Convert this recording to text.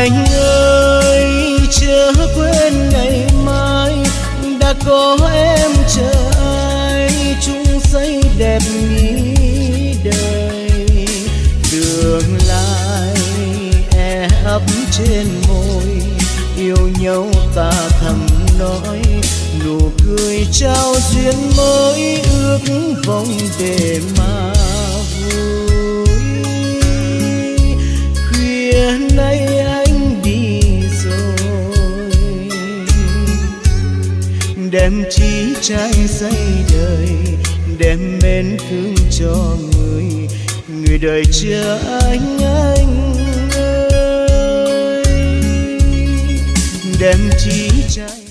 anh ơi chớ quên ngày mai đã có em chờ ai chung xây đẹp nghĩ đời. Tương lai e ấp trên môi yêu nhau ta thầm nói nụ cười trao duyên mới ước vọng để mà vui. Khuya nay anh đi rồi đem chí trái xây đời đem mến thương cho người đời chờ anh ơi. Đem chí trái